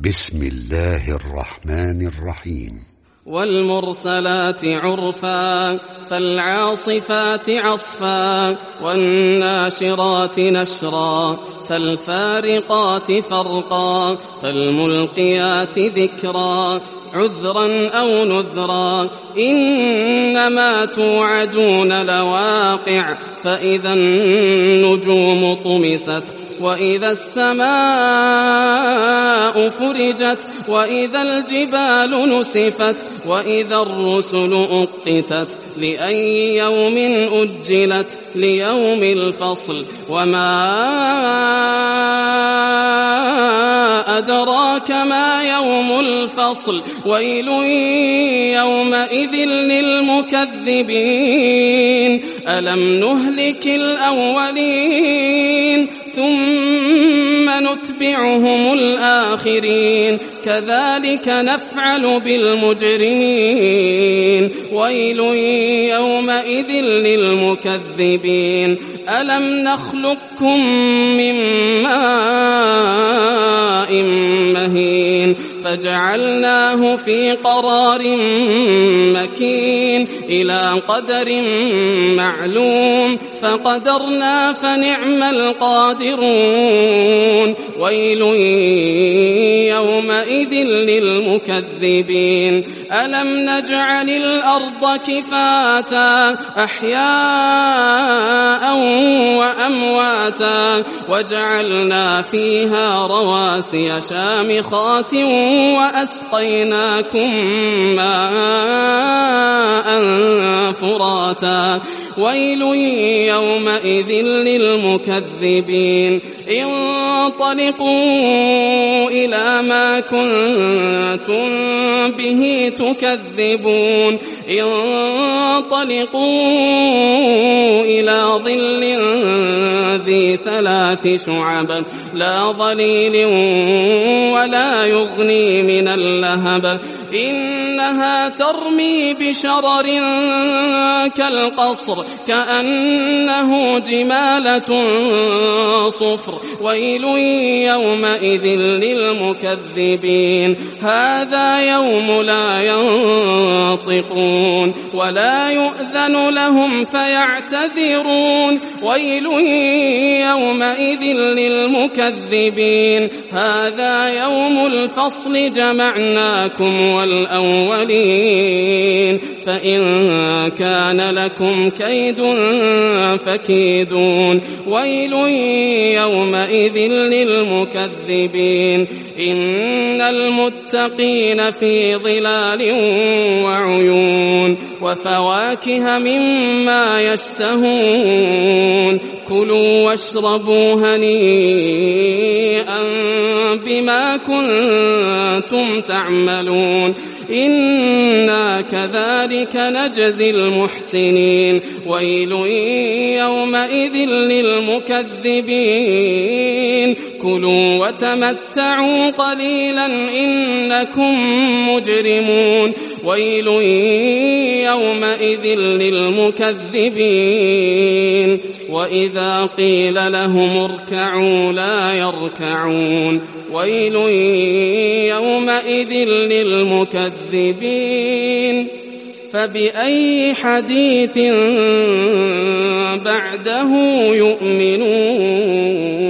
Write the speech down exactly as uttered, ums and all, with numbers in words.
بسم الله الرحمن الرحيم. والمرسلات عرفا فالعاصفات عصفا والناشرات نشرا فالفارقات فرقا فالملقيات ذكرا عذرا أو نذرا إنما توعدون لواقع فإذا النجوم طمست وإذا السماء فرجت وإذا الجبال نسفت وإذا الرسل أقتت لأي يوم أجلت ليوم الفصل وما أدراك ما يوم الفصل ويل يومئذ للمكذبين ألم نهلك الأولين ثم نتبعهم الآخرين كذلك نفعل بالمجرمين ويل يومئذ للمكذبين ألم نخلقكم من ماء مهين فجعلناه في قرار مكين إلى قدر معلوم فقدرنا فنعم القادرون ويل يومئذ للمكذبين ألم نجعل الأرض كفاتا أحياء وأمواتا وجعلنا فيها رواسي شامخات وأسقيناكم ماء فراتا ويل يومئذ للمكذبين انطلقوا إلى ما كنتم به تكذبون انطلقوا إلى ظل ذي ثلاث شعب لا ظليل ولا يغني من اللهب إنها ترمي بشرر كالقصر كأنه جمالة صفر ويل يومئذ للمكذبين هذا يوم لا ينطقون ولا يؤذن لهم فيعتذرون ويل يومئذ للمكذبين هذا يوم الفصل جمعناكم والأولين فإن كان لكم كيد فكيدون ويل يومئذ للمكذبين إن المتقين في ظلال وعيون وفواكه مما يشتهون كلوا واشربوا هنيئا بما كنتم تعملون إنا كذلك نجزي المحسنين ويل يومئذ للمكذبين كلوا وتمتعوا قليلا إنكم مجرمون ويل يومئذ للمكذبين وإذا قيل لهم اركعوا لا يركعون ويل يومئذ للمكذبين فبأي حديث بعده يؤمنون.